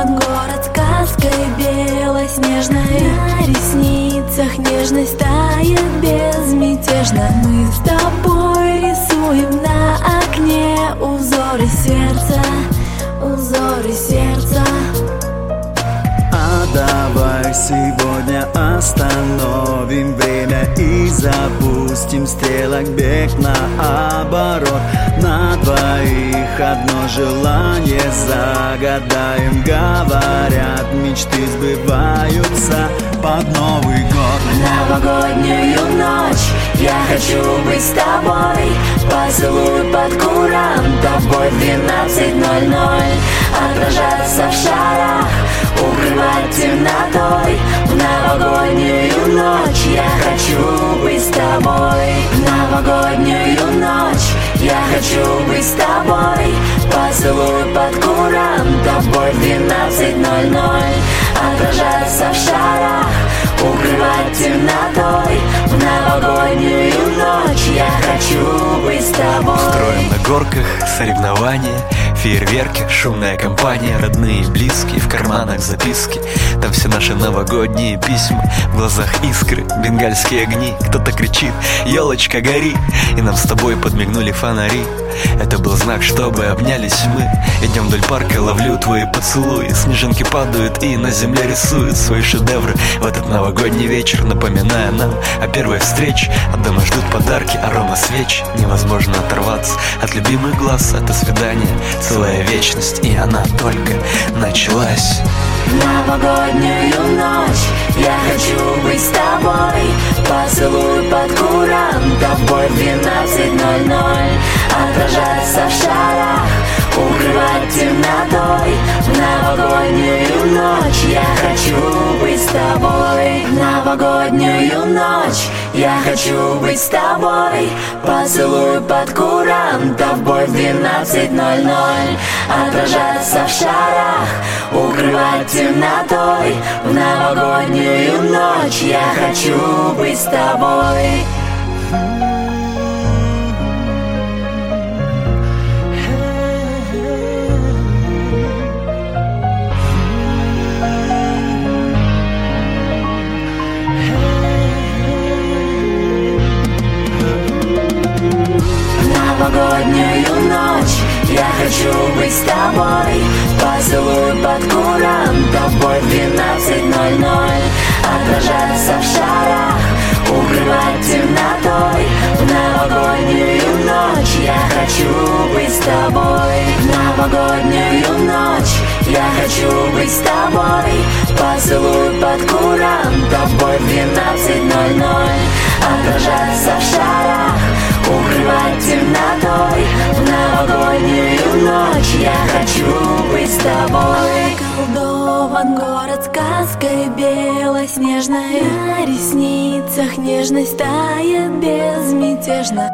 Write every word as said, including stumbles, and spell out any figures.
Заколдован город сказкой белоснежной. На ресницах нежность тает безмятежно. Мы с тобой рисуем на окне узоры сердца, узоры сердца. А давай сегодня остановим время и запустим стрелок бег наоборот. На двоих одно желание загадаем. Говорят, мечты сбываются под Новый год. В новогоднюю ночь я хочу быть с тобой. Поцелуй под курантом, тобой в двенадцать ноль ноль. Отражаться в шарах, укрывать темнотой. В новогоднюю ночь я хочу быть с тобой. В новогоднюю ночь я хочу быть с тобой. Поцелуй под курантом, тобой в двенадцать ноль ноль. Отражаться в шарах, укрывать темнотой. В новогоднюю ночь я хочу быть с тобой. Устроим на горках соревнования, фейерверки, шумная компания, родные и близкие, в карманах записки. Там все наши новогодние письма, в глазах искры, бенгальские огни. Кто-то кричит: елочка, гори! И нам с тобой подмигнули фонари. Это был знак, чтобы обнялись мы. Идем вдоль парка, ловлю твои поцелуи. Снежинки падают и на земле рисуют свои шедевры в этот новогодний вечер, напоминая нам о первой встрече. От дома ждут подарки, арома свеч. Невозможно оторваться от любимых глаз. Это свидание, целая вечность, и она только началась. В новогоднюю ночь я хочу быть с тобой. Поцелуй под курантом, тобой в двенадцать ноль ноль. Отражаться в шарах, укрывать темнотой. В новогоднюю ночь я хочу быть с тобой. В новогоднюю ночь я хочу быть с тобой. Поцелуй под курантом, тобой в двенадцать ноль ноль. Отражаться в шарах, укрывать темнотой. В новогоднюю ночь я хочу быть с тобой. Новогоднюю ночь я хочу быть с тобой. Поцелуй под курантом, тобой в двенадцать ноль ноль. Отражаться в шарах, укрывать темнотой. В новогоднюю ночь я хочу быть с тобой. В новогоднюю ночь я хочу быть с тобой. Поцелуй под курантом, тобой в двенадцать ноль ноль. Отражаться в шарах, укрывать темнотой. В новогоднюю ночь я хочу быть с тобой. Заколдован город сказкой белоснежной. На ресницах нежность тает безмятежно.